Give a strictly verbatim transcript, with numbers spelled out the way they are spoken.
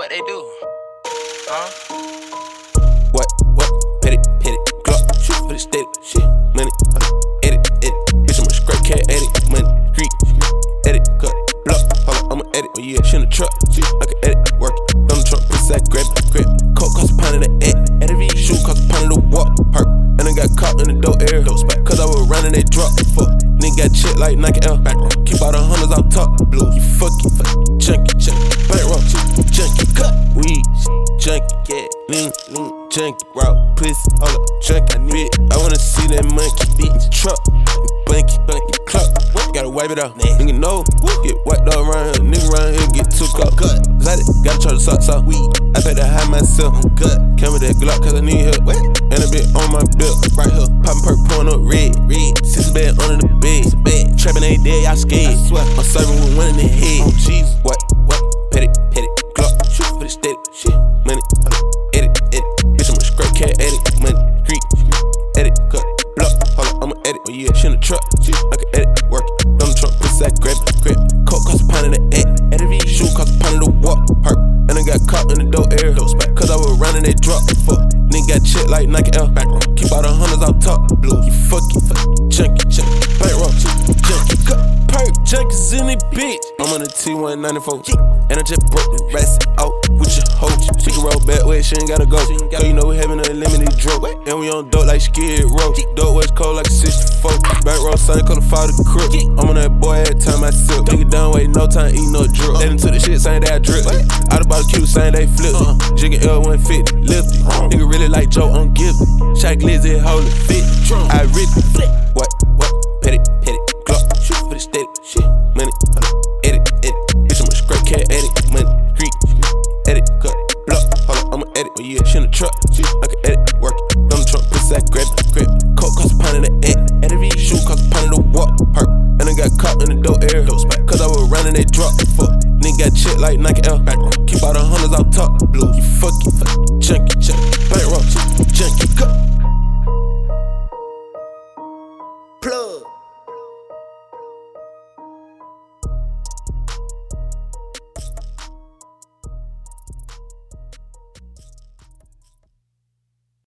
What they do? Huh? What, what, petty, petty, Glock, shoot for the steady, shit, money, edit, edit, bitch, I'm a straight cat, edit, money, street, edit, cut, block, hold on, I'ma edit, oh yeah, shit in the truck, shit, I can edit, work it, on the trunk, pussy, I grab it, grab it, coke cost a pound of the egg, edit, shoe cost a pound of the walk, perk, and I got caught in the dope air, cause I was running that drop, fuck, nigga got shit like Nike L, keep all the hunters out top, blue, you fucking, junkie, junkie, bankroll, junkie, cut, weed, junkie, yeah, lean, lean, junkie, route, pussy, hold up, junkie, I need it, I wanna see that monkey, bitch, truck, blanky, blanky, clock, gotta wipe it out, nigga know, get wiped out around here, nigga around here get too caught, gut, excited, gotta try the socks out, weed, I better hide myself, gut, came with that Glock cause I need help, and a bit on my belt, right here, poppin' perk, pouring up red, red, six bed under the bed, bed, trappin' ain't dead, y'all scared, I'm serving with one in the head, oh jeez, what, what, petty, petty, Glock, shoot for the steady, shit, money, edit, edit, bitch, I'm a straight cat, edit, money, street, edit, cut, block, hold on, I'ma edit, oh yeah, shit in the truck, shit, I can edit, work it, on the trunk, pussy, I grab it, grab it, coke cost a pound of the egg, edit, shoe cost a pound of the walk, perk, and I got caught in the dope air, cause I was running that drop, fuck, nigga got shit like Nike L, keep all the hunters out top, blue, you fucking, junkie, junkie, bankroll, junkie, cut, perk, junkies in it, bitch, I'm on the T one ninety-four, and I just broke the rest out with your hoe, she can roll back way, she ain't gotta go, cause you know we having a limited drug, and we on dope like Skid Row, dope was cold like a sixty-four, bankroll, son, call the father crook, I'm on that boy every time I sip, nigga done wait, no time, eat no drip, they done took the shit, saying they I drip, out about the Q, saying they flip, jigging L one fifty, lift it, nigga really like Joe on Gibson, shot glizzy, hold it, fit, I rip it, what, what, petty, petty, Glock, shoot for the steady, shit, money, edit, edit, bitch, I'm a straight cat, edit, money, street, edit, cut, block, hold on, I'ma edit, oh yeah, shit in the truck, shit, I can edit, work it, on the trunk, pussy, I grab it, grab it, coke cost a pound of the egg, edit, shoe cost a pound of the walk, perk, and I got caught in the dope air, cause I was running that drop, fuck, nigga got shit like Nike L, keep all the hunters out top, blue, you fucking, junkie, junkie, bankroll, junkie, cut. Plug.